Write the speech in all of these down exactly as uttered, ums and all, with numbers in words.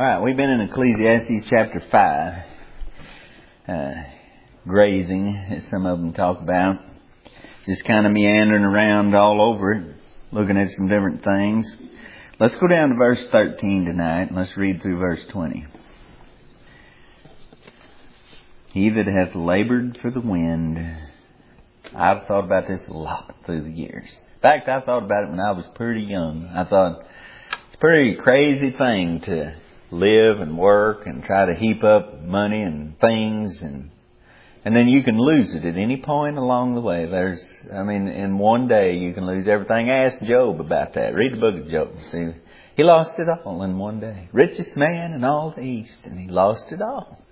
All right, we've been in Ecclesiastes chapter five, uh, grazing, as some of them talk about, just kind of meandering around all over it, looking at some different things. Let's go down to verse thirteen tonight, and let's read through verse twenty. He that hath labored for the wind. I've thought about this a lot through the years. In fact, I thought about it when I was pretty young. I thought, it's a pretty crazy thing to live and work and try to heap up money and things, and and then you can lose it at any point along the way. There's, I mean, in one day you can lose everything. Ask Job about that. Read the book of Job. See, he lost it all in one day. Richest man in all the East, and he lost it all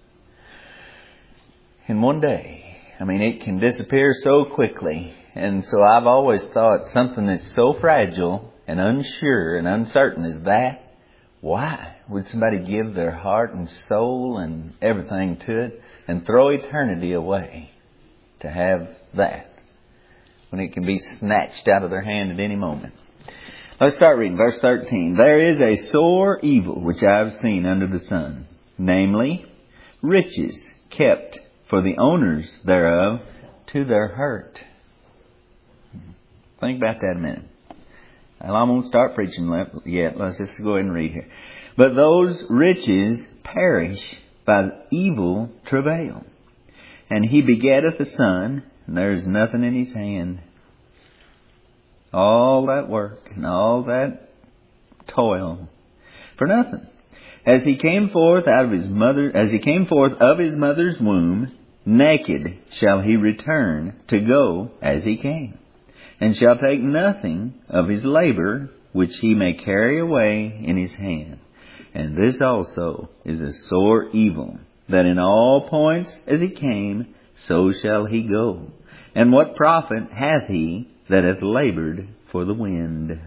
in one day. I mean, it can disappear so quickly. And so I've always thought something that's so fragile and unsure and uncertain as that, why would somebody give their heart and soul and everything to it and throw eternity away to have that when it can be snatched out of their hand at any moment? Let's start reading verse thirteen. There is a sore evil which I have seen under the sun, namely riches kept for the owners thereof to their hurt. Think about that a minute. Well, I won't start preaching yet. Let's just go ahead and read here. But those riches perish by evil travail. And he begetteth a son, and there is nothing in his hand. All that work and all that toil for nothing. As he came forth out of his mother, as he came forth of his mother's womb, naked shall he return to go as he came, and shall take nothing of his labor which he may carry away in his hand. And this also is a sore evil, that in all points as he came, so shall he go. And what profit hath he that hath labored for the wind?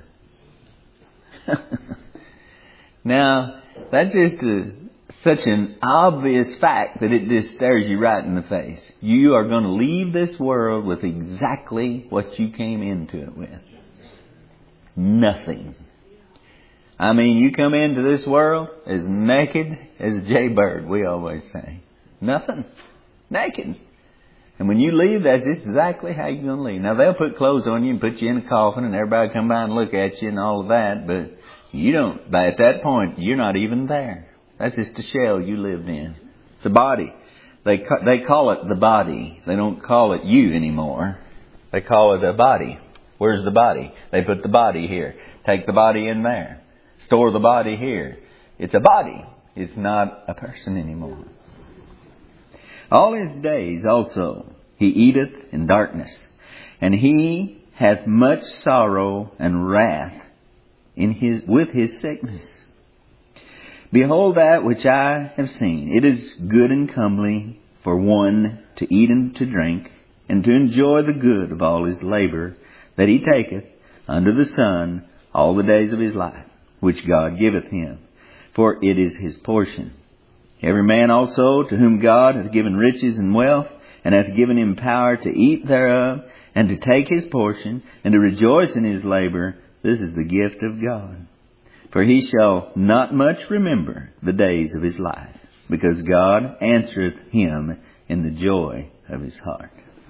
Now, that's just a, such an obvious fact that it just stares you right in the face. You are going to leave this world with exactly what you came into it with. Nothing. I mean, you come into this world as naked as Jay Bird, we always say. Nothing. Naked. And when you leave, that's just exactly how you're going to leave. Now, they'll put clothes on you and put you in a coffin and everybody come by and look at you and all of that, but you don't, by at that point, you're not even there. That's just a shell you lived in. It's a body. They ca- they call it the body. They don't call it you anymore. They call it a body. Where's the body? They put the body here. Take the body in there. Store the body here. It's a body. It's not a person anymore. All his days also he eateth in darkness, and he hath much sorrow and wrath in his with his sickness. Behold that which I have seen. It is good and comely for one to eat and to drink, and to enjoy the good of all his labor that he taketh under the sun all the days of his life, which God giveth him, for it is his portion. Every man also to whom God hath given riches and wealth, and hath given him power to eat thereof, and to take his portion, and to rejoice in his labor, this is the gift of God. For he shall not much remember the days of his life, because God answereth him in the joy of his heart.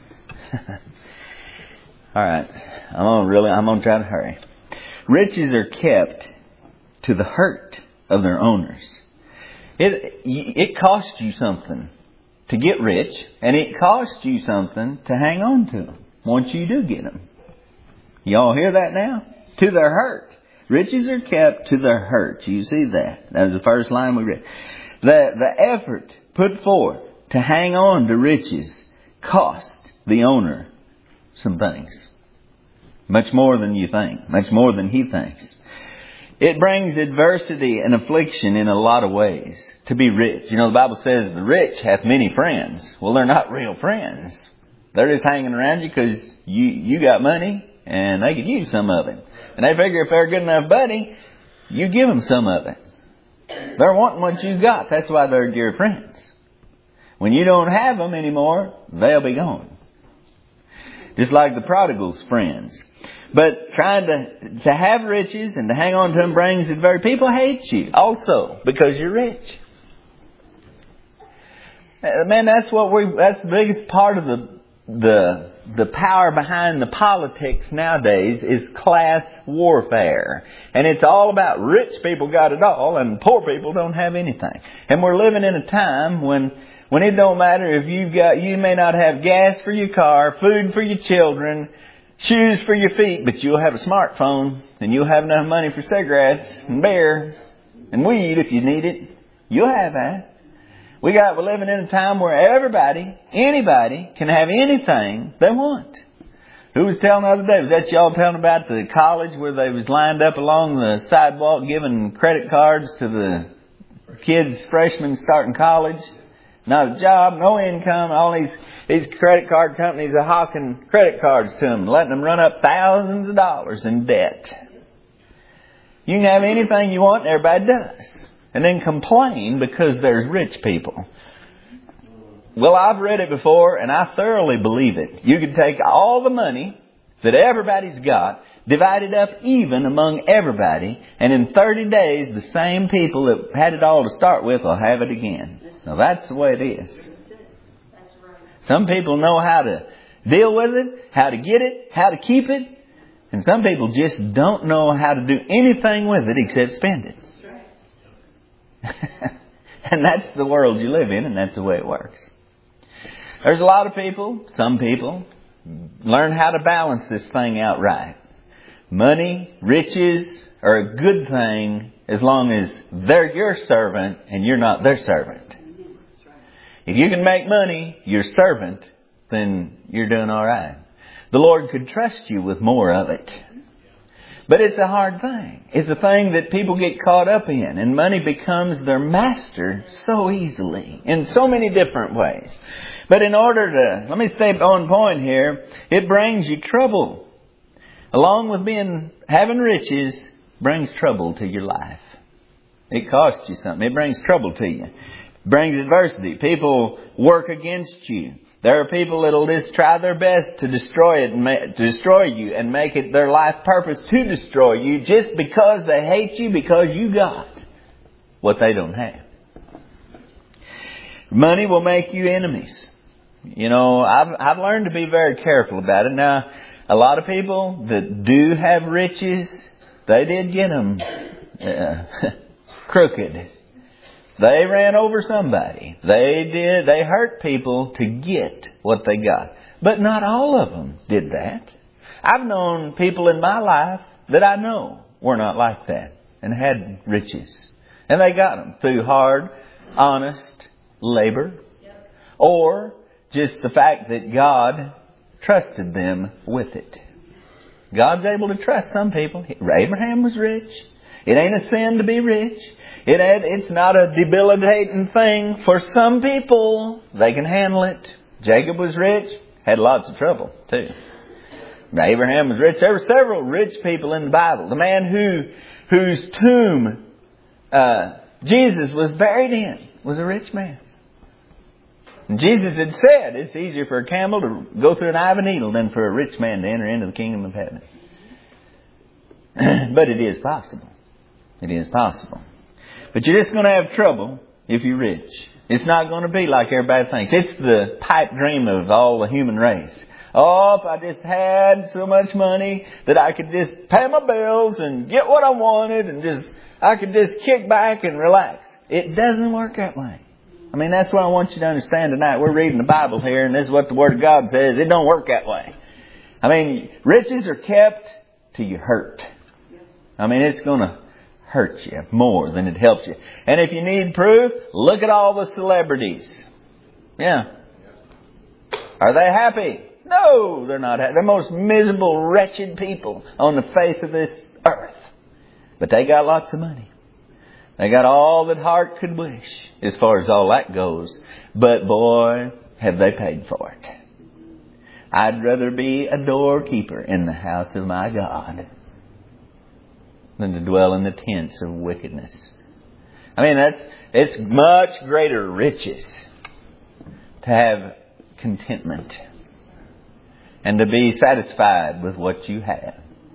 All right, I'm gonna really, I'm gonna try to hurry. Riches are kept to the hurt of their owners. It it costs you something to get rich, and it costs you something to hang on to them once you do get them. Y'all hear that now? To their hurt. Riches are kept to their hurt. You see that. That was the first line we read. The, the effort put forth to hang on to riches cost the owner some things. Much more than you think. Much more than he thinks. It brings adversity and affliction in a lot of ways to be rich. You know, the Bible says the rich hath many friends. Well, they're not real friends. They're just hanging around you because you, you got money and they could use some of it. And they figure if they're a good enough buddy, you give them some of it. They're wanting what you got. That's why they're your friends. When you don't have them anymore, they'll be gone. Just like the prodigal's friends. But trying to, to have riches and to hang on to them brings adversity. People hate you also because you're rich. Man, that's what we, that's the biggest part of the, the, the power behind the politics nowadays is class warfare. And it's all about rich people got it all and poor people don't have anything. And we're living in a time when, when it don't matter if you've got, you may not have gas for your car, food for your children, shoes for your feet, but you'll have a smartphone and you'll have enough money for cigarettes and beer and weed if you need it. You'll have that. We got, we're living in a time where everybody, anybody can have anything they want. Who was telling the other day? Was that y'all telling about the college where they was lined up along the sidewalk giving credit cards to the kids, freshmen starting college? Not a job, no income. All these, these credit card companies are hawking credit cards to them, letting them run up thousands of dollars in debt. You can have anything you want, and everybody does. And then complain because there's rich people. Well, I've read it before and I thoroughly believe it. You could take all the money that everybody's got, divide it up even among everybody, and in thirty days the same people that had it all to start with will have it again. Now that's the way it is. Some people know how to deal with it, how to get it, how to keep it, and some people just don't know how to do anything with it except spend it. And that's the world you live in, and that's the way it works. There's a lot of people, some people, learn how to balance this thing out right. Money, riches are a good thing as long as they're your servant and you're not their servant. If you can make money your servant, then you're doing all right. The Lord could trust you with more of it. But it's a hard thing. It's a thing that people get caught up in. And money becomes their master so easily. In so many different ways. But in order to, let me stay on point here. It brings you trouble. Along with being, having riches, brings trouble to your life. It costs you something. It brings trouble to you. It brings adversity. People work against you. There are people that'll just try their best to destroy it, and ma- to destroy you, and make it their life purpose to destroy you, just because they hate you, because you got what they don't have. Money will make you enemies. You know, I've I've learned to be very careful about it. Now, a lot of people that do have riches, they did get them uh, crooked. They ran over somebody. They did. They hurt people to get what they got. But not all of them did that. I've known people in my life that I know were not like that and had riches. And they got them through hard, honest labor. Or just the fact that God trusted them with it. God's able to trust some people. Abraham was rich. It ain't a sin to be rich. It had, it's not a debilitating thing for some people. They can handle it. Jacob was rich, had lots of trouble too. Abraham was rich. There were several rich people in the Bible. The man who whose tomb uh, Jesus was buried in was a rich man. And Jesus had said it's easier for a camel to go through an eye of a needle than for a rich man to enter into the kingdom of heaven. But it is possible. It is possible. But you're just going to have trouble if you're rich. It's not going to be like everybody thinks. It's the pipe dream of all the human race. Oh, if I just had so much money that I could just pay my bills and get what I wanted and just, I could just kick back and relax. It doesn't work that way. I mean, that's what I want you to understand tonight. We're reading the Bible here, and this is what the Word of God says. It don't work that way. I mean, riches are kept till you hurt. I mean, it's going to hurt you more than it helps you. And if you need proof, look at all the celebrities. Yeah. Are they happy? No, they're not happy. They're the most miserable, wretched people on the face of this earth. But they got lots of money. They got all that heart could wish as far as all that goes. But boy, have they paid for it. I'd rather be a doorkeeper in the house of my God than to dwell in the tents of wickedness. I mean, that's it's much greater riches to have contentment and to be satisfied with what you have.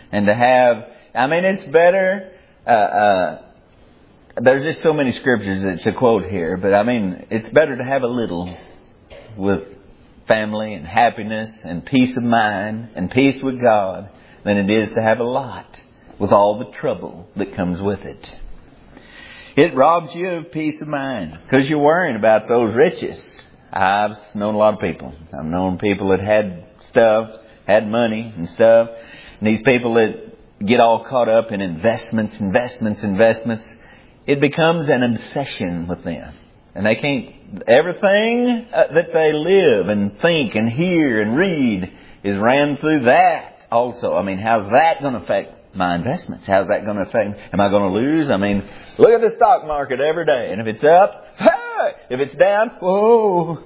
And to have, I mean, it's better, uh, uh, there's just so many scriptures that to quote here, but I mean, it's better to have a little with family and happiness and peace of mind and peace with God than it is to have a lot with all the trouble that comes with it. It robs you of peace of mind because you're worrying about those riches. I've known a lot of people. I've known people that had stuff, had money and stuff. And these people that get all caught up in investments, investments, investments, it becomes an obsession with them. And they can't, everything that they live and think and hear and read is ran through that also. I mean, how's that going to affect my investments? How's that going to affect me? Am I going to lose? I mean, look at the stock market every day. And if it's up, hey! If it's down, whoa.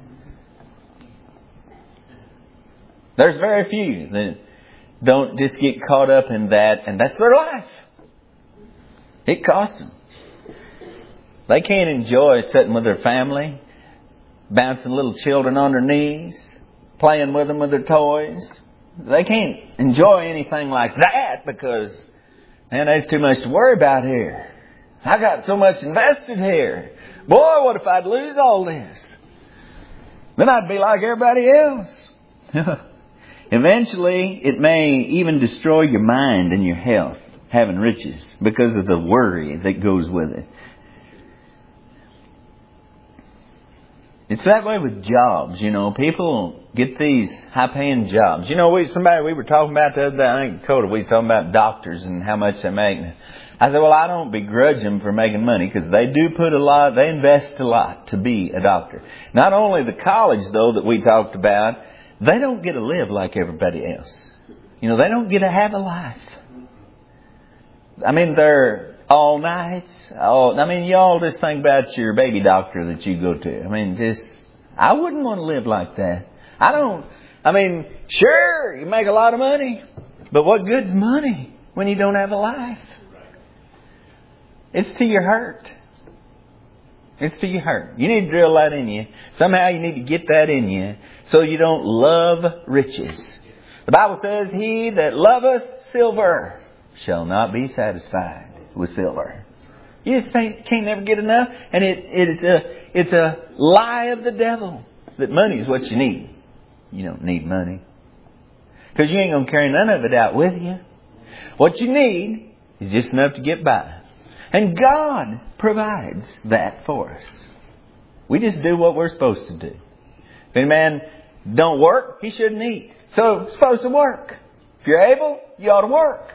There's very few that don't just get caught up in that, and that's their life. It costs them. They can't enjoy sitting with their family, bouncing little children on their knees, playing with them with their toys. They can't enjoy anything like that because, man, there's too much to worry about here. I got so much invested here. Boy, what if I'd lose all this? Then I'd be like everybody else. Eventually, it may even destroy your mind and your health, having riches, because of the worry that goes with it. It's that way with jobs, you know. People get these high-paying jobs. You know, we somebody we were talking about the other day, I think Dakota, we were talking about doctors and how much they make. I said, well, I don't begrudge them for making money because they do put a lot, they invest a lot to be a doctor. Not only the college, though, that we talked about, they don't get to live like everybody else. You know, they don't get to have a life. I mean, they're all nights. All, I mean, you all just think about your baby doctor that you go to. I mean, just, I wouldn't want to live like that. I don't, I mean, sure, you make a lot of money, but what good's money when you don't have a life? It's to your hurt. It's to your hurt. You need to drill that in you. Somehow you need to get that in you so you don't love riches. The Bible says, he that loveth silver shall not be satisfied with silver. You just can't, can't never get enough. And it, it is a, it's a lie of the devil that money is what you need. You don't need money. Because you ain't going to carry none of it out with you. What you need is just enough to get by. And God provides that for us. We just do what we're supposed to do. If any man don't work, he shouldn't eat. So it's supposed to work. If you're able, you ought to work.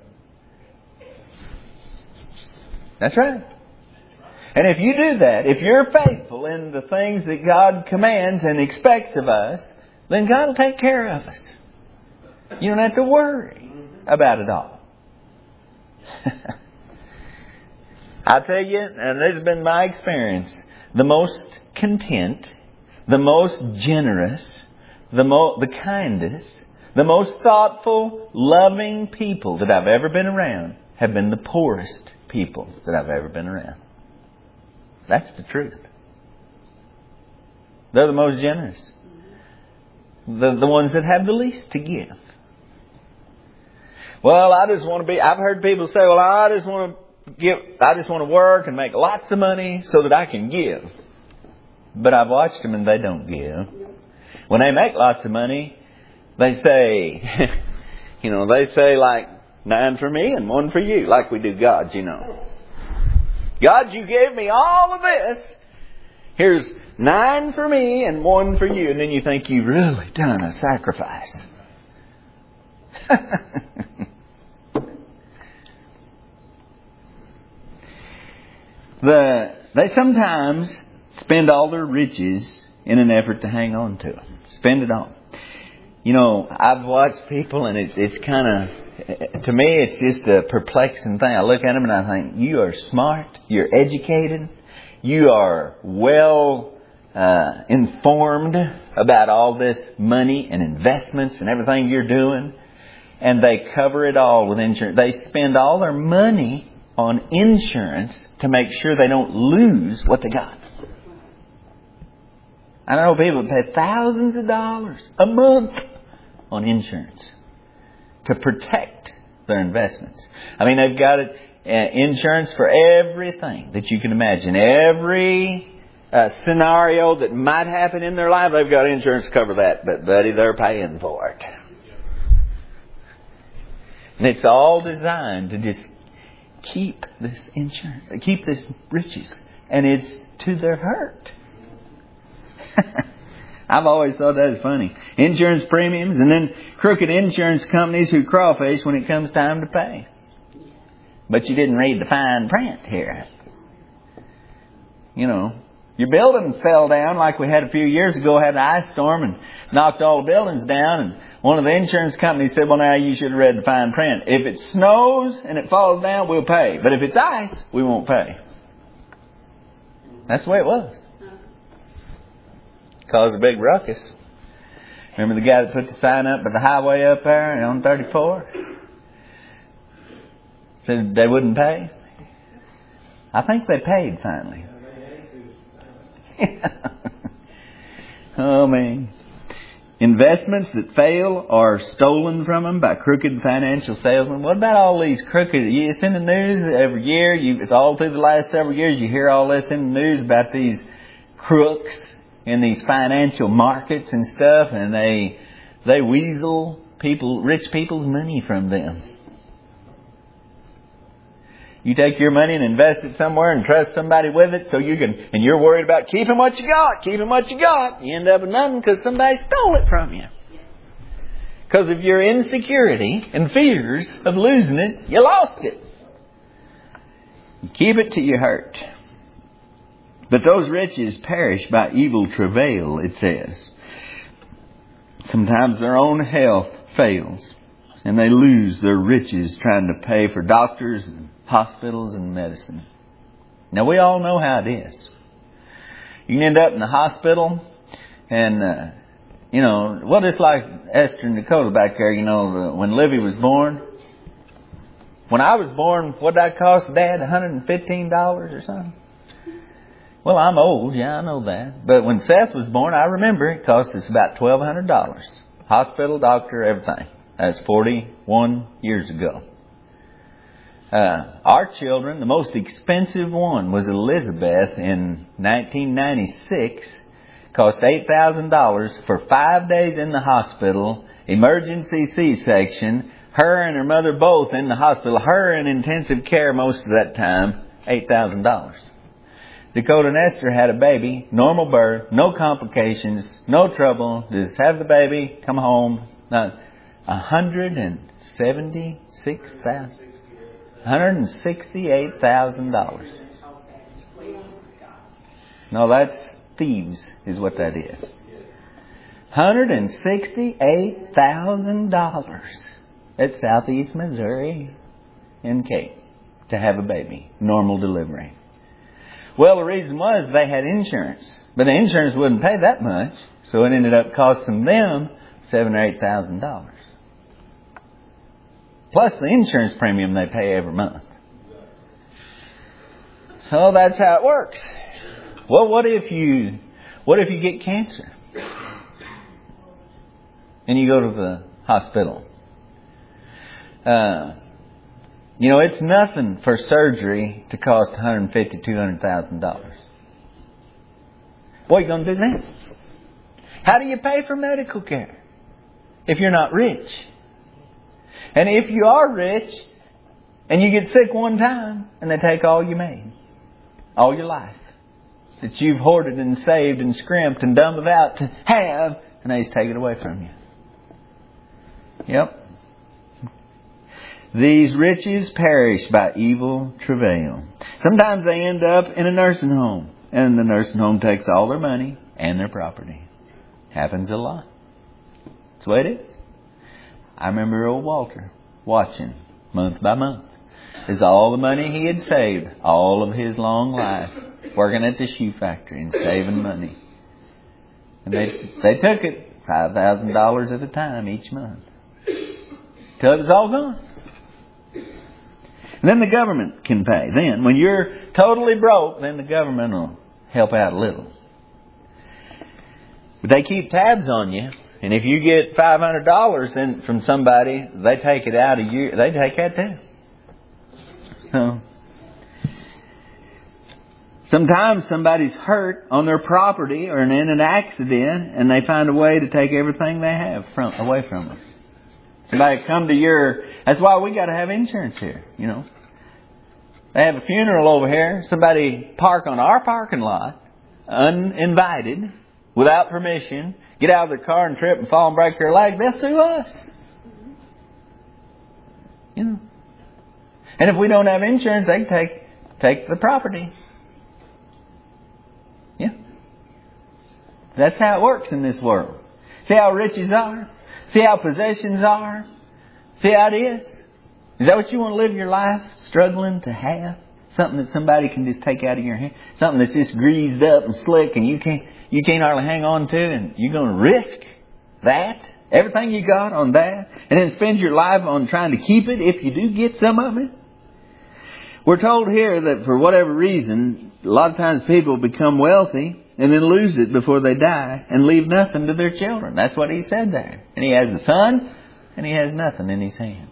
That's right. And if you do that, if you're faithful in the things that God commands and expects of us, then God will take care of us. You don't have to worry about it all. I tell you, and this has been my experience, the most content, the most generous, the mo- the kindest, the most thoughtful, loving people that I've ever been around have been the poorest people that I've ever been around. That's the truth. They're the most generous. The, the ones that have the least to give. Well, I just want to be, I've heard people say, well, I just want to give, I just want to work and make lots of money so that I can give. But I've watched them and they don't give. When they make lots of money, they say, you know, they say like, nine for me and one for you, like we do God, you know. God, you gave me all of this. Here's nine for me and one for you. And then you think you've really done a sacrifice. the They sometimes spend all their riches in an effort to hang on to them. Spend it all. You know, I've watched people and it's, it's kind of, to me, it's just a perplexing thing. I look at them and I think, you are smart, you're educated, you are well uh, informed about all this money and investments and everything you're doing. And they cover it all with insurance. They spend all their money on insurance to make sure they don't lose what they got. I know people pay thousands of dollars a month on insurance. to protect their investments. I mean, they've got it, uh, insurance for everything that you can imagine. Every uh, scenario that might happen in their life, they've got insurance to cover that. But, buddy, they're paying for it. And it's all designed to just keep this insurance, keep this riches. And it's to their hurt. I've always thought that was funny. Insurance premiums and then crooked insurance companies who crawfish when it comes time to pay. But you didn't read the fine print here. You know, your building fell down like we had a few years ago, had an ice storm and knocked all the buildings down. And one of the insurance companies said, well, now you should have read the fine print. If it snows and it falls down, we'll pay. But if it's ice, we won't pay. That's the way it was. Caused a big ruckus. Remember the guy that put the sign up by the highway up there on thirty-four? Said they wouldn't pay. I think they paid finally. Oh, man. Investments that fail are stolen from them by crooked financial salesmen. What about all these crooked... It's in the news every year. You, it's all through the last several years. You hear all this in the news about these crooks in these financial markets and stuff, and they they weasel people, rich people's money from them. You take your money and invest it somewhere and trust somebody with it, so you can, and you're worried about keeping what you got, keeping what you got. You end up with nothing because somebody stole it from you. Because of your insecurity and fears of losing it, you lost it. You keep it till you hurt. But those riches perish by evil travail, it says. Sometimes their own health fails, and they lose their riches trying to pay for doctors and hospitals and medicine. Now, we all know how it is. You can end up in the hospital, and, uh, you know, well, just like Esther and Dakota back there, you know, the, when Livy was born. When I was born, what did that cost Dad? one hundred fifteen dollars or something? Well, I'm old, yeah, I know that. But when Seth was born, I remember it cost us about twelve hundred dollars. Hospital, doctor, everything. That's forty-one years ago. Uh, our children, the most expensive one was Elizabeth in nineteen ninety-six. Cost eight thousand dollars for five days in the hospital, emergency C-section, her and her mother both in the hospital, her in intensive care most of that time, eight thousand dollars. Dakota and Esther had a baby, normal birth, no complications, no trouble, just have the baby, come home. Now, one hundred seventy-six thousand dollars. one hundred sixty-eight thousand dollars. No, that's thieves is what that is. one hundred sixty-eight thousand dollars at Southeast Missouri in Cape to have a baby, normal delivery. Well, the reason was they had insurance, but the insurance wouldn't pay that much, so it ended up costing them seven or eight thousand dollars. Plus the insurance premium they pay every month. So that's how it works. Well, what if you, what if you get cancer? And you go to the hospital. Uh, you know, it's nothing for surgery to cost one hundred fifty thousand dollars, two hundred thousand dollars. What are you going to do then? How do you pay for medical care if you're not rich? And if you are rich and you get sick one time and they take all you made, all your life that you've hoarded and saved and scrimped and done without to have, and they just take it away from you. Yep. These riches perish by evil travail. Sometimes they end up in a nursing home, and the nursing home takes all their money and their property. Happens a lot. That's the way it is. I remember old Walter watching month by month as all the money he had saved all of his long life, working at the shoe factory and saving money. And they they took it five thousand dollars at a time each month till it was all gone. And then the government can pay. Then, when you're totally broke, then the government will help out a little. But they keep tabs on you And if you get five hundred dollars in from somebody, they take it out of you. They take that too. So sometimes somebody's hurt on their property or in an accident, and they find a way to take everything they have from away from them. Somebody come to your... That's why we got to have insurance here, you know. They have a funeral over here. Somebody park on our parking lot, uninvited, without permission, get out of their car and trip and fall and break their leg. They'll sue us. You know. And if we don't have insurance, they can take, take the property. Yeah. That's how it works in this world. See how riches are? See how possessions are? See how it is? Is that what you want to live your life struggling to have? Something that somebody can just take out of your hand? Something that's just greased up and slick and you can't you can't hardly hang on to, and you're going to risk that? Everything you got on that? And then spend your life on trying to keep it if you do get some of it? We're told here that for whatever reason, a lot of times people become wealthy and then lose it before they die and leave nothing to their children. That's what he said there. And he has a son and he has nothing in his hand.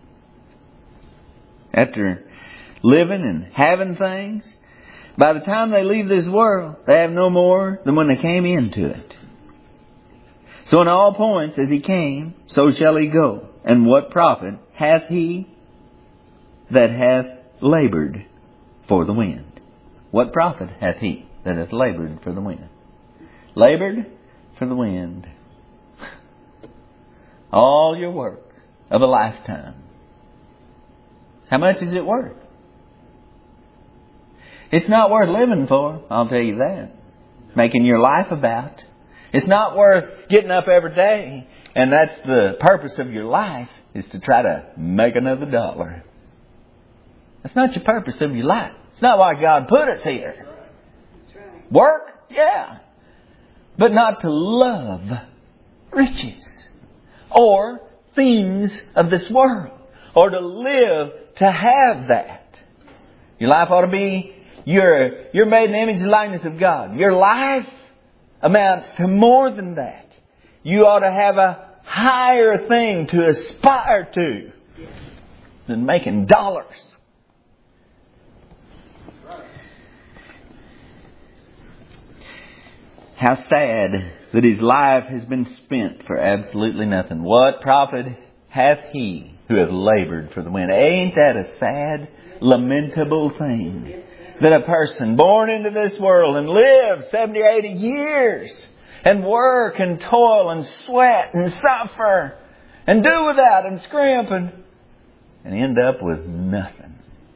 After living and having things, by the time they leave this world, they have no more than when they came into it. So in all points, as he came, so shall he go. And what profit hath he that hath labored for the wind? What profit hath he that hath labored for the wind? Labored for the wind. All your work of a lifetime. How much is it worth? It's not worth living for, I'll tell you that. Making your life about. It's not worth getting up every day, and that's the purpose of your life, is to try to make another dollar. That's not your purpose of your life. It's not why God put us here. Work? Yeah. But not to love riches or things of this world, or to live to have that. Your life ought to be, you're, you're made in the image and likeness of God. Your life amounts to more than that. You ought to have a higher thing to aspire to than making dollars. How sad that his life has been spent for absolutely nothing. What profit hath he who hath labored for the wind? Ain't that a sad, lamentable thing? That a person born into this world and live seventy, eighty years and work and toil and sweat and suffer and do without and scrimp and, and end up with nothing.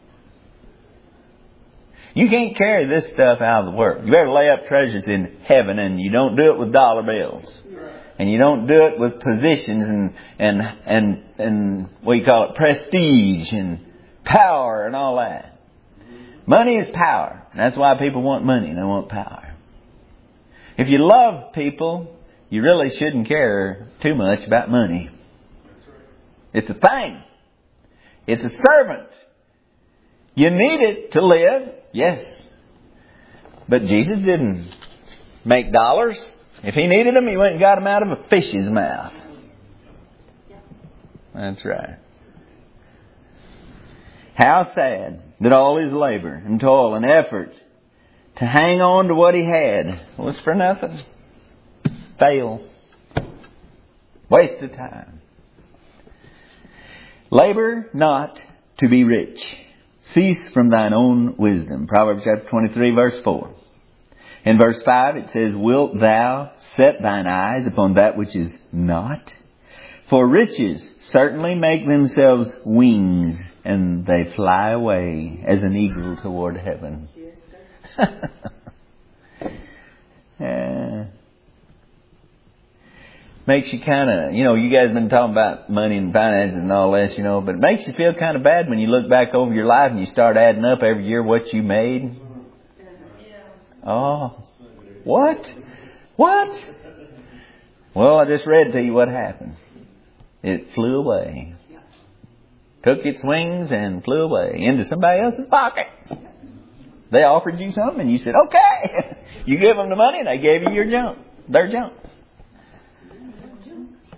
You can't carry this stuff out of the world. You better lay up treasures in heaven, and you don't do it with dollar bills. And you don't do it with positions and, and, and, and what you call it, prestige and power and all that. Money is power. That's why people want money. They want power. If you love people, you really shouldn't care too much about money. It's a thing. It's a servant. You need it to live. Yes. But Jesus didn't make dollars. If he needed them, he went and got them out of a fish's mouth. That's right. How sad that all his labor and toil and effort to hang on to what he had was for nothing. Fail. Waste of time. Labor not to be rich. Cease from thine own wisdom. Proverbs chapter twenty-three, verse four. In verse five it says, wilt thou set thine eyes upon that which is not? For riches certainly make themselves wings, and they fly away as an eagle toward heaven. uh, makes you kind of, you know, you guys have been talking about money and finances and all this, you know, but it makes you feel kind of bad when you look back over your life and you start adding up every year what you made. Oh, what? What? Well, I just read to you what happened. It flew away. Took its wings and flew away into somebody else's pocket. They offered you something and you said, okay. You give them the money and they gave you your junk. Their junk.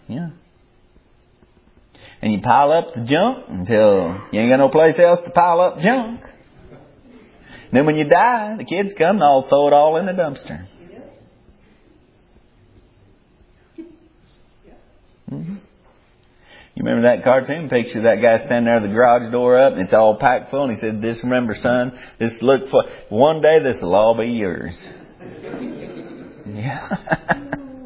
Yeah. And you pile up the junk until you ain't got no place else to pile up junk. And then when you die, the kids come and all throw it all in the dumpster. Mm-hmm. You remember that cartoon picture of that guy standing there with the garage door up and it's all packed full, and he said, "This remember, son, this look for one day this will all be yours." Yeah.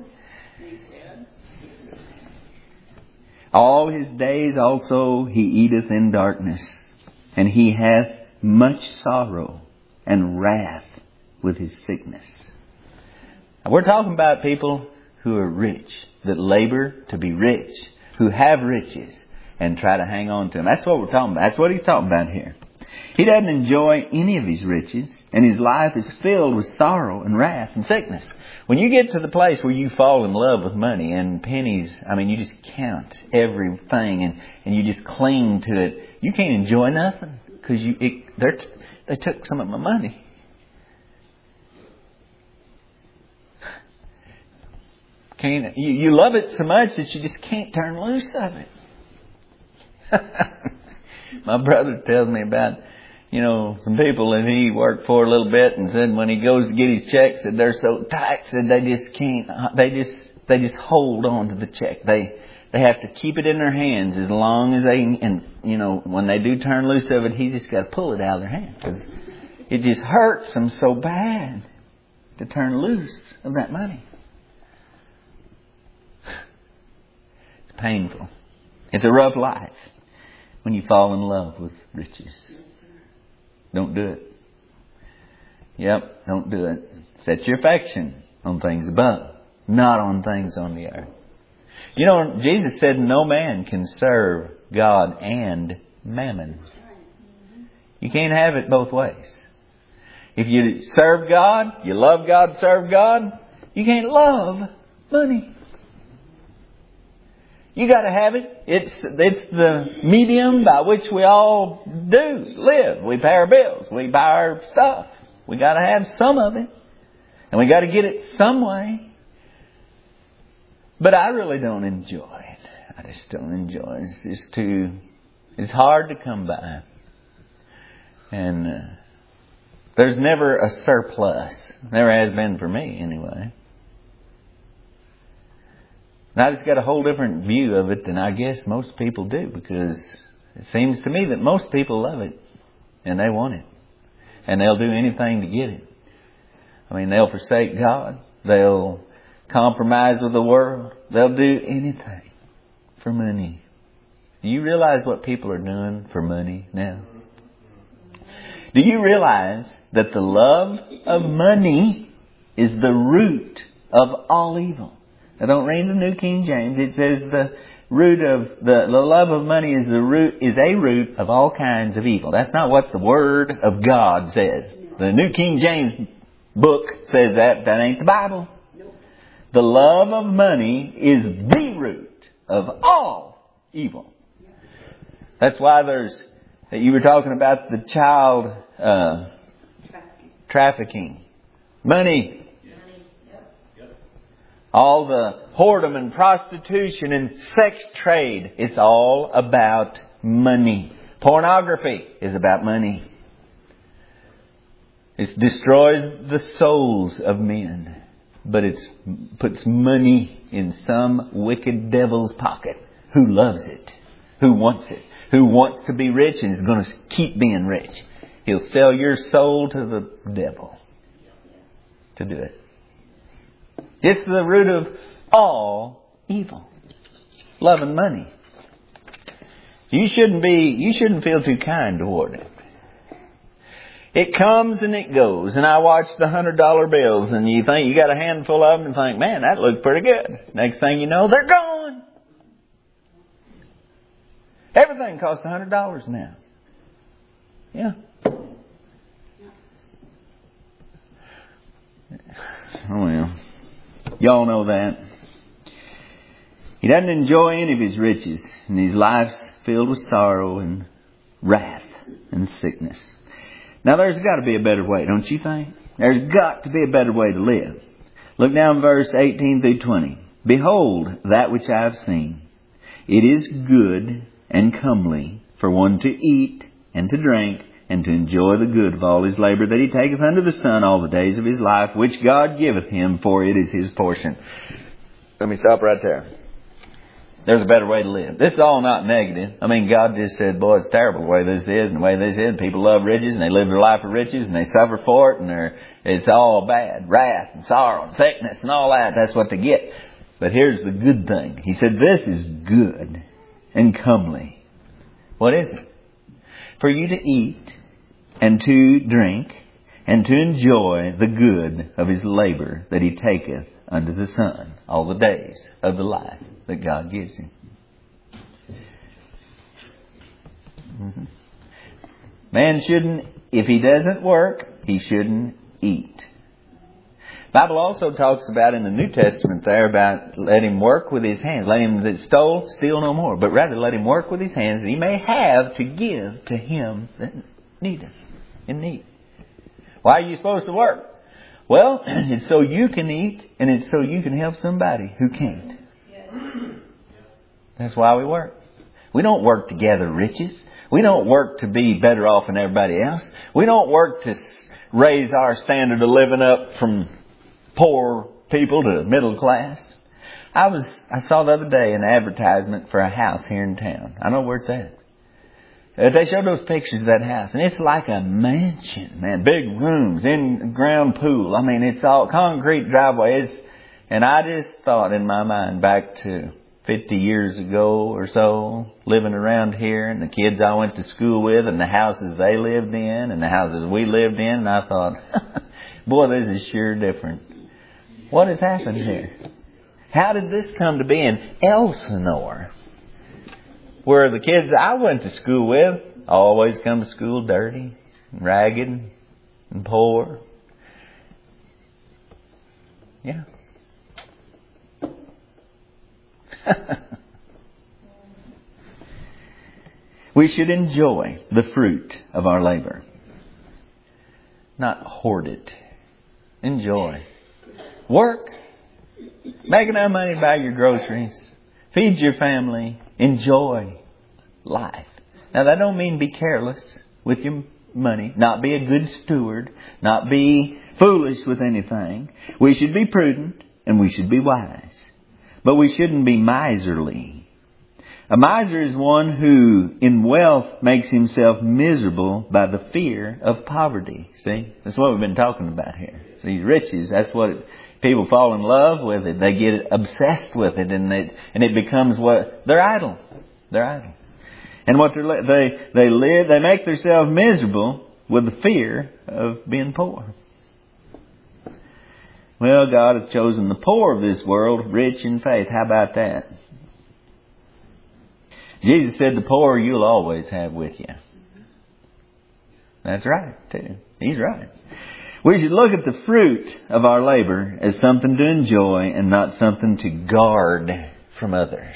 All his days also he eateth in darkness, and he hath much sorrow and wrath with his sickness. Now, we're talking about people who are rich, that labor to be rich, who have riches and try to hang on to them. That's what we're talking about. That's what he's talking about here. He doesn't enjoy any of his riches, and his life is filled with sorrow and wrath and sickness. When you get to the place where you fall in love with money and pennies, I mean, you just count everything and, and you just cling to it, you can't enjoy nothing because you it, they're, they took some of my money. Can't, you, you love it so much that you just can't turn loose of it. My brother tells me about, you know, some people that he worked for a little bit, and said when he goes to get his checks, that they're so tight that they just can't. They just they just hold on to the check. They they have to keep it in their hands as long as they. And you know, when they do turn loose of it, he just got to pull it out of their hand because it just hurts them so bad to turn loose of that money. It's painful. It's a rough life when you fall in love with riches. Don't do it. Yep, don't do it. Set your affection on things above, not on things on the earth. You know, Jesus said no man can serve God and mammon. You can't have it both ways. If you serve God, you love God, serve God, you can't love money. You got to have it. It's it's the medium by which we all do live. We pay our bills. We buy our stuff. We got to have some of it, and we got to get it some way. But I really don't enjoy it. I just don't enjoy it. It's just too. It's hard to come by, and uh, there's never a surplus. Never has been for me, anyway. And I just got a whole different view of it than I guess most people do, because it seems to me that most people love it and they want it and they'll do anything to get it. I mean, they'll forsake God. They'll compromise with the world. They'll do anything for money. Do you realize what people are doing for money now? Do you realize that the love of money is the root of all evil? Now, don't read the New King James. It says the root of the, the love of money is the root is a root of all kinds of evil. That's not what the Word of God says. The New King James book says that. That ain't the Bible. The love of money is the root of all evil. That's why there's. You were talking about the child uh, trafficking. Money. All the whoredom and prostitution and sex trade. It's all about money. Pornography is about money. It destroys the souls of men. But it puts money in some wicked devil's pocket who loves it, who wants it, who wants to be rich and is going to keep being rich. He'll sell your soul to the devil to do it. It's the root of all evil. Loving money. You shouldn't be, you shouldn't feel too kind toward it. It comes and it goes. And I watch the hundred dollar bills and you think you got a handful of them and think, man, that looked pretty good. Next thing you know, they're gone. Everything costs a hundred dollars now. Yeah. Oh well. Y'all know that. He doesn't enjoy any of his riches, and his life's filled with sorrow and wrath and sickness. Now there's got to be a better way, don't you think? There's got to be a better way to live. Look down verse eighteen through twenty. Behold, that which I have seen. It is good and comely for one to eat and to drink and to enjoy the good of all his labor that he taketh under the sun all the days of his life, which God giveth him, for it is his portion. Let me stop right there. There's a better way to live. This is all not negative. I mean, God just said, boy, it's terrible the way this is and the way this is. People love riches and they live their life for riches and they suffer for it and they're, it's all bad. Wrath and sorrow and sickness and all that. That's what they get. But here's the good thing. He said, this is good and comely. What is it? For you to eat and to drink and to enjoy the good of his labor that he taketh under the sun all the days of the life that God gives him. Mm-hmm. Man shouldn't, if he doesn't work, he shouldn't eat. The Bible also talks about in the New Testament there about let him work with his hands. Let him that stole, steal no more. But rather let him work with his hands that he may have to give to him that needeth, in need. Why are you supposed to work? Well, it's so you can eat and it's so you can help somebody who can't. That's why we work. We don't work to gather riches. We don't work to be better off than everybody else. We don't work to raise our standard of living up from poor people to middle class. I was I saw the other day an advertisement for a house here in town. I know where it's at. Uh, they showed those pictures of that house, and it's like a mansion, man. Big rooms, in-ground pool. I mean, it's all concrete driveways. And I just thought in my mind back to fifty years ago or so, living around here, and the kids I went to school with, and the houses they lived in, and the houses we lived in, and I thought, boy, this is sure different. What has happened here? How did this come to be in Elsinore, where the kids I went to school with always come to school dirty, and ragged, and poor? Yeah. We should enjoy the fruit of our labor, not hoard it. Enjoy. Work. Make enough money to buy your groceries. Feed your family. Enjoy life. Now that don't mean be careless with your money. Not be a good steward. Not be foolish with anything. We should be prudent and we should be wise. But we shouldn't be miserly. A miser is one who in wealth makes himself miserable by the fear of poverty. See? That's what we've been talking about here. These riches, that's what it, people fall in love with it. They get obsessed with it and it, and it becomes what? They're idle. They're idle. And what they're, they, they live, they make themselves miserable with the fear of being poor. Well, God has chosen the poor of this world rich in faith. How about that? Jesus said the poor you'll always have with you. That's right, too. He's right. We should look at the fruit of our labor as something to enjoy and not something to guard from others.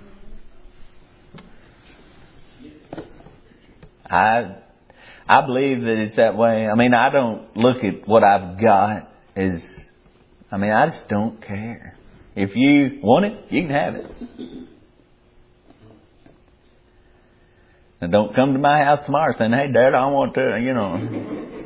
I I believe that it's that way. I mean, I don't look at what I've got as... I mean, I just don't care. If you want it, you can have it. And don't come to my house tomorrow saying, hey, Dad, I want to, you know.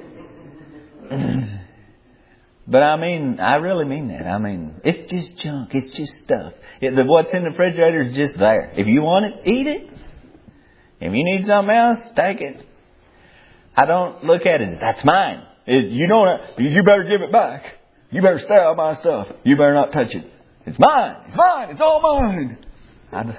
But I mean, I really mean that. I mean, it's just junk. It's just stuff. It, the, what's in the refrigerator is just there. If you want it, eat it. If you need something else, take it. I don't look at it as, that's mine. It, you don't, you better give it back. You better stay out of my stuff. You better not touch it. It's mine. It's mine. It's all mine. I,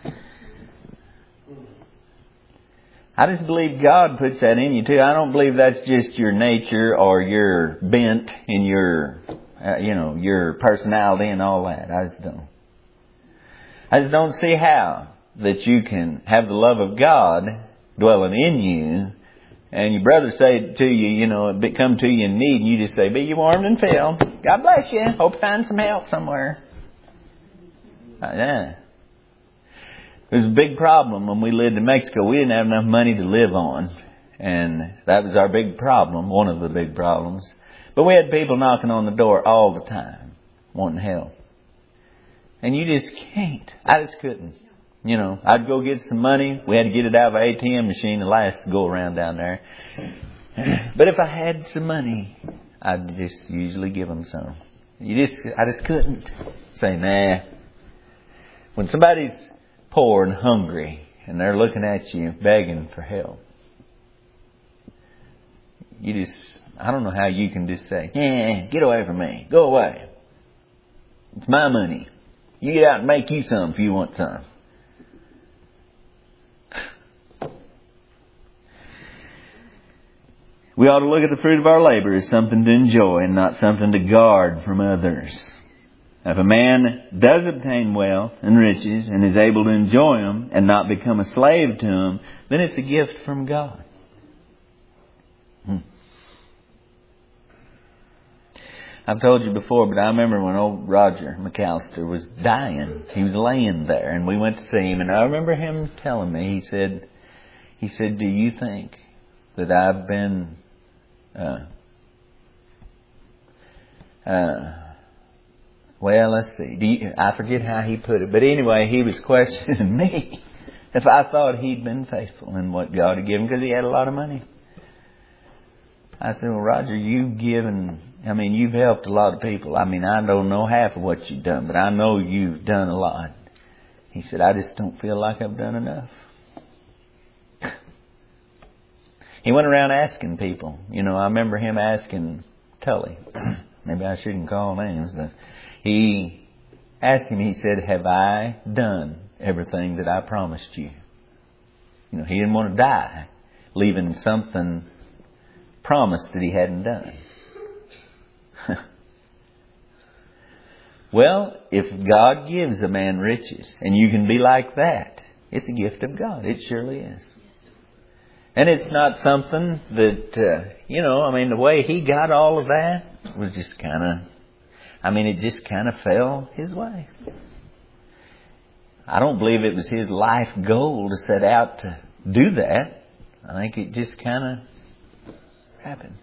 I just believe God puts that in you too. I don't believe that's just your nature or your bent in your, uh, you know, your personality and all that. I just don't. I just don't see how that you can have the love of God dwelling in you, and your brother say to you, you know, it come to you in need, and you just say, be you warmed and filled. God bless you. Hope you find some help somewhere. Uh, yeah. It was a big problem when we lived in Mexico. We didn't have enough money to live on. And that was our big problem, one of the big problems. But we had people knocking on the door all the time, wanting help. And you just can't. I just couldn't. You know, I'd go get some money. We had to get it out of an A T M machine the last go around down there. But if I had some money, I'd just usually give them some. You just, I just couldn't say, nah. When somebody's poor and hungry and they're looking at you begging for help, you just, I don't know how you can just say, yeah, get away from me. Go away. It's my money. You get out and make you some if you want some. We ought to look at the fruit of our labor as something to enjoy and not something to guard from others. If a man does obtain wealth and riches and is able to enjoy them and not become a slave to them, then it's a gift from God. Hmm. I've told you before, but I remember when old Roger McAllister was dying. He was laying there and we went to see him, and I remember him telling me, he said, he said, do you think that I've been Uh, uh, well, let's see. Do you, I forget how he put it. But anyway, he was questioning me if I thought he'd been faithful in what God had given, because he had a lot of money. I said, well, Roger, you've given, I mean, you've helped a lot of people. I mean, I don't know half of what you've done, but I know you've done a lot. He said, I just don't feel like I've done enough. He went around asking people. You know, I remember him asking Tully. Maybe I shouldn't call names, but he asked him, he said, have I done everything that I promised you? You know, he didn't want to die leaving something promised that he hadn't done. Well, if God gives a man riches and you can be like that, it's a gift of God. It surely is. And it's not something that, uh, you know, I mean, the way he got all of that was just kind of, I mean, it just kind of fell his way. I don't believe it was his life goal to set out to do that. I think it just kind of happened.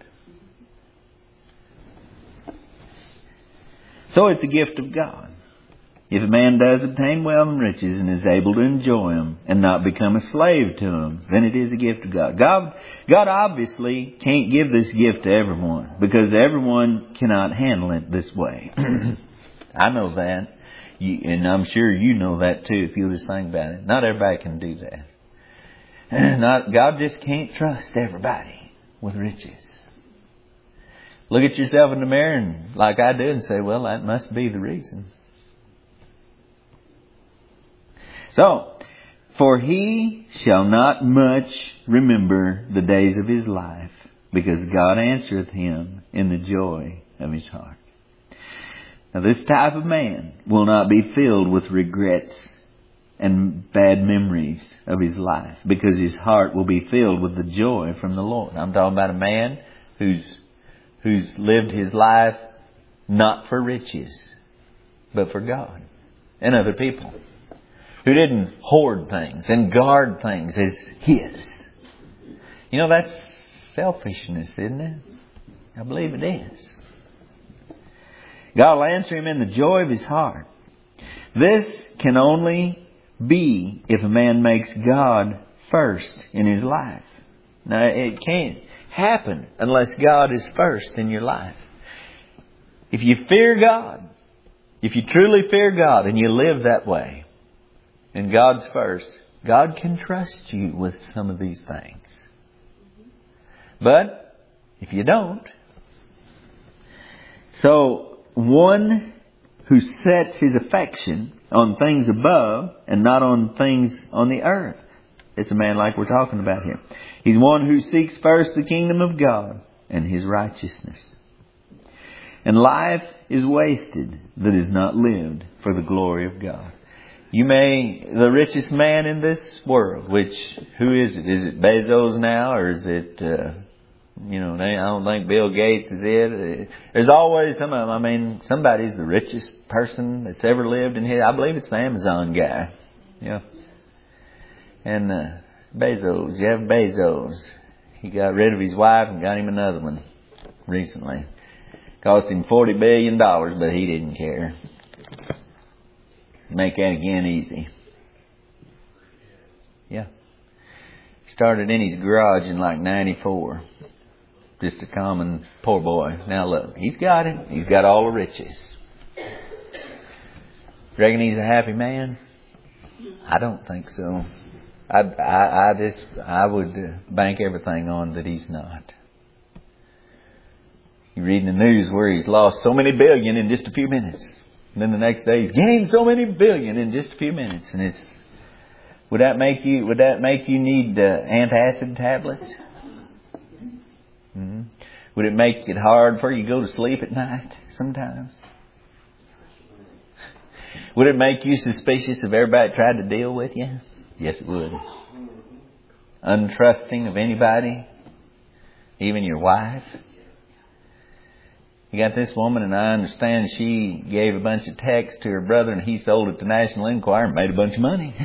So it's a gift of God. If a man does obtain wealth and riches and is able to enjoy them and not become a slave to them, then it is a gift of God. God, God obviously can't give this gift to everyone, because everyone cannot handle it this way. I know that. You, and I'm sure you know that too if you'll just think about it. Not everybody can do that. Not, God just can't trust everybody with riches. Look at yourself in the mirror and, like I do, and say, well, that must be the reason. So, for he shall not much remember the days of his life, because God answereth him in the joy of his heart. Now, this type of man will not be filled with regrets and bad memories of his life, because his heart will be filled with the joy from the Lord. I'm talking about a man who's who's lived his life not for riches, but for God and other people. Who didn't hoard things and guard things as his. You know, that's selfishness, isn't it? I believe it is. God will answer him in the joy of his heart. This can only be if a man makes God first in his life. Now, it can't happen unless God is first in your life. If you fear God, if you truly fear God and you live that way, and God's first, God can trust you with some of these things. But if you don't, so one who sets his affection on things above and not on things on the earth, it's a man like we're talking about here. He's one who seeks first the kingdom of God and his righteousness. And life is wasted that is not lived for the glory of God. You may, the richest man in this world, which, who is it? Is it Bezos now, or is it, uh, you know, I don't think Bill Gates is it. There's always some of them. I mean, somebody's the richest person that's ever lived in here. I believe it's the Amazon guy. Yeah. And uh, Bezos, Jeff Bezos, he got rid of his wife and got him another one recently. Cost him forty billion dollars, but he didn't care. make that again easy. Yeah. Started in his garage in like ninety-four. Just a common poor boy. Now look, he's got it. He's got all the riches. Reckon he's a happy man? I don't think so. I, I, I just, I would bank everything on that he's not. You read in the news where he's lost so many billion in just a few minutes. And then the next day he's gained so many billion in just a few minutes. And it's, would that make you, would that make you need uh, antacid tablets? Mm-hmm. Would it make it hard for you to go to sleep at night sometimes? Would it make you suspicious if everybody tried to deal with you? Yes, it would. Untrusting of anybody, even your wife. You got this woman, and I understand she gave a bunch of texts to her brother, and he sold it to National Enquirer and made a bunch of money.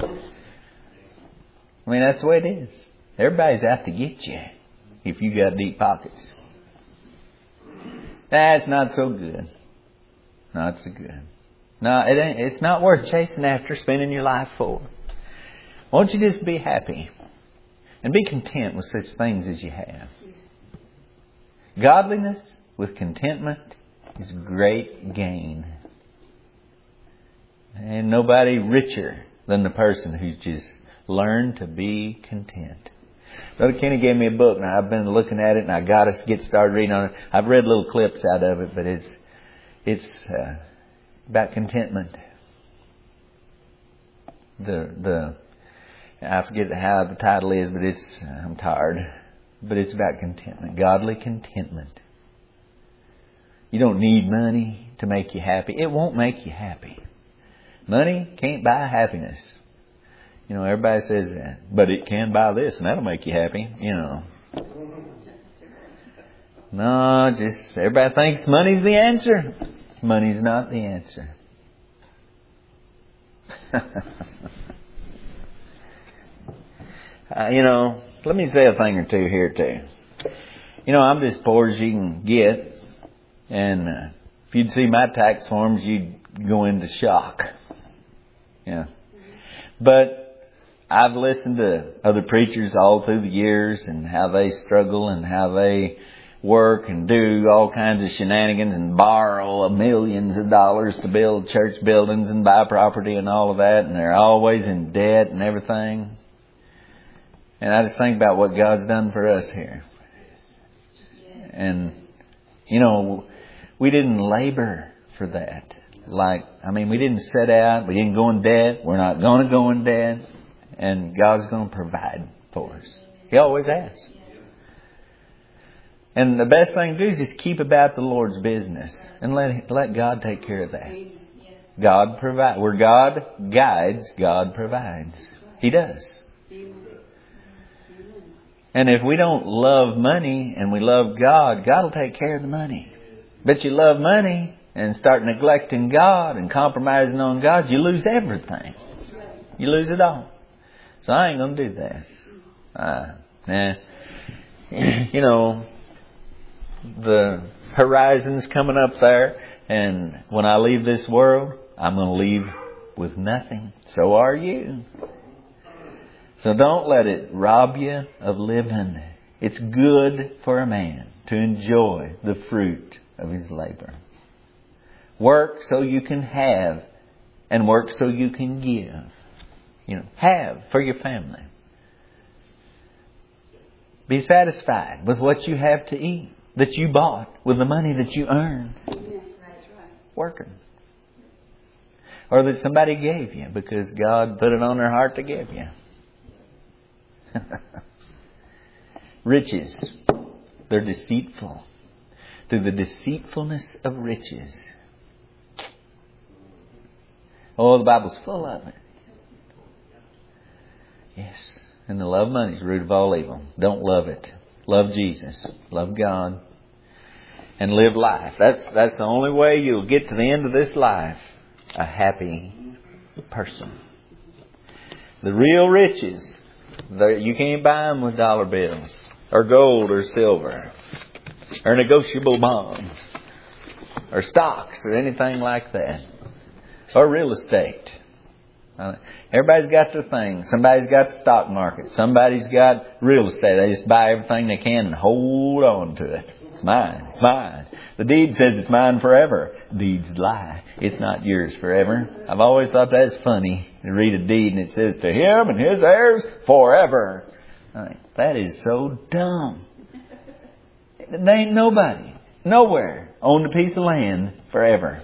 I mean, that's the way it is. Everybody's out to get you if you got deep pockets. That's not so good. Not so good. No, it ain't, it's not worth chasing after, spending your life for. Won't you just be happy and be content with such things as you have? Godliness with contentment is great gain. And nobody richer than the person who's just learned to be content. Brother Kenny gave me a book. Now I've been looking at it, and I got to get started reading on it. I've read little clips out of it, but it's it's uh, about contentment. The the I forget how the title is, but it's I'm tired. But it's about contentment, godly contentment. You don't need money to make you happy. It won't make you happy. Money can't buy happiness. You know, everybody says that, but it can buy this, and that'll make you happy. You know. No, just everybody thinks money's the answer. Money's not the answer. uh, you know, let me say a thing or two here too. You know, I'm just poor as you can get, and uh, if you'd see my tax forms, you'd go into shock. Yeah, but I've listened to other preachers all through the years and how they struggle and how they work and do all kinds of shenanigans and borrow millions of dollars to build church buildings and buy property and all of that. And they're always in debt and everything. And I just think about what God's done for us here. And, you know, we didn't labor for that. Like, I mean, we didn't set out. We didn't go in debt. We're not going to go in debt. And God's going to provide for us. He always has. And the best thing to do is just keep about the Lord's business. And let let God take care of that. God provides. Where God guides, God provides. He does. And if we don't love money and we love God, God will take care of the money. But you love money and start neglecting God and compromising on God, you lose everything. You lose it all. So I ain't going to do that. Uh, nah. You know, the horizon's coming up there, and when I leave this world, I'm going to leave with nothing. So are you. So don't let it rob you of living. It's good for a man to enjoy the fruit of his labor. Work so you can have, and work so you can give. You know, have for your family. Be satisfied with what you have to eat that you bought with the money that you earned working. Or that somebody gave you because God put it on their heart to give you. Riches, they're deceitful. Through the deceitfulness of riches. Oh, the Bible's full of it. Yes. And the love of money is the root of all evil. Don't love it. Love Jesus. Love God. And live life. That's that's the only way you'll get to the end of this life a happy person. The real riches, you can't buy them with dollar bills or gold or silver or negotiable bonds or stocks or anything like that. or real estate. Uh, everybody's got their thing. Somebody's got the stock market. Somebody's got real estate. They just buy everything they can and hold on to it. It's mine. It's mine. The deed says it's mine forever. Deeds lie. It's not yours forever. I've always thought that's funny to read a deed and it says to him and his heirs forever. I think, that is so dumb. There ain't nobody, nowhere, owned a piece of land forever.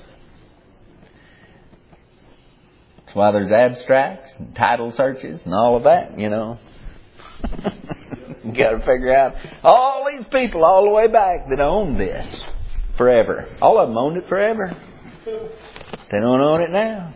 That's why there's abstracts and title searches and all of that, you know. You got to figure out all these people all the way back that own this forever. All of them owned it forever. They don't own it now.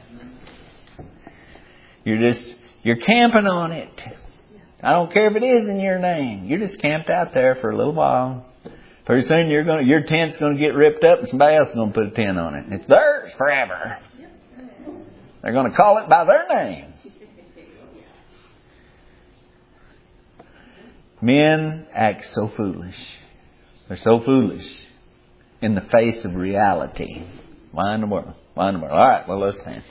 You're just, you're camping on it. I don't care if it is in your name. You're just camped out there for a little while. Pretty soon you're going to, your tent's going to get ripped up and somebody else is going to put a tent on it. It's theirs forever. They're going to call it by their name. Men act so foolish. They're so foolish in the face of reality. Why in the world? Why in the world? All right, well, let's stand.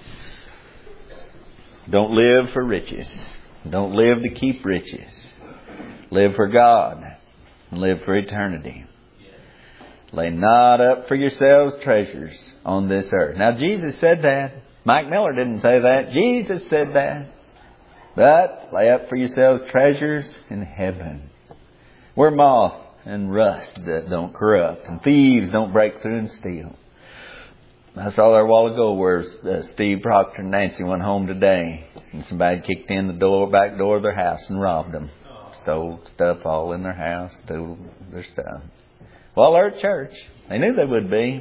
Don't live for riches. Don't live to keep riches. Live for God and live for eternity. Lay not up for yourselves treasures on this earth. Now, Jesus said that. Mike Miller didn't say that. Jesus said that. But lay up for yourselves treasures in heaven, where moth and rust that don't corrupt, and thieves don't break through and steal. I saw there a while ago where uh, Steve Proctor and Nancy went home today, and somebody kicked in the door, back door of their house and robbed them. Stole stuff all in their house, stole their stuff. Well, they're at church. They knew they would be.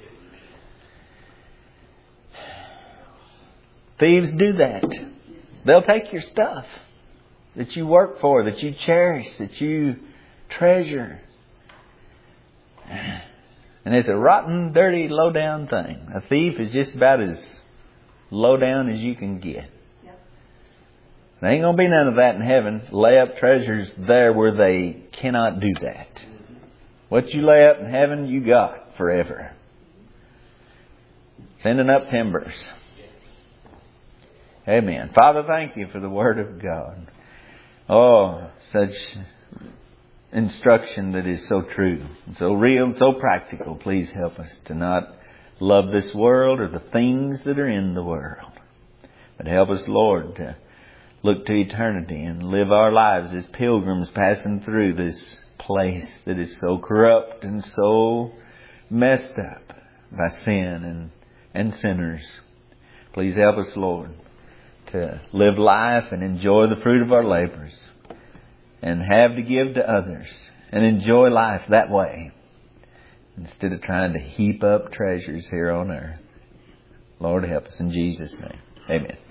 Thieves do that. They'll take your stuff that you work for, that you cherish, that you treasure. And it's a rotten, dirty, low-down thing. A thief is just about as low-down as you can get. Yep. There ain't going to be none of that in heaven. Lay up treasures there where they cannot do that. What you lay up in heaven, you got forever. Sending up timbers. Amen. Father, thank you for the Word of God. Oh, such instruction that is so true, and so real, and so practical. Please help us to not love this world or the things that are in the world. But help us, Lord, to look to eternity and live our lives as pilgrims passing through this place that is so corrupt and so messed up by sin and, and sinners. Please help us, Lord, to live life and enjoy the fruit of our labors and have to give to others and enjoy life that way instead of trying to heap up treasures here on earth. Lord, help us in Jesus' name. Amen.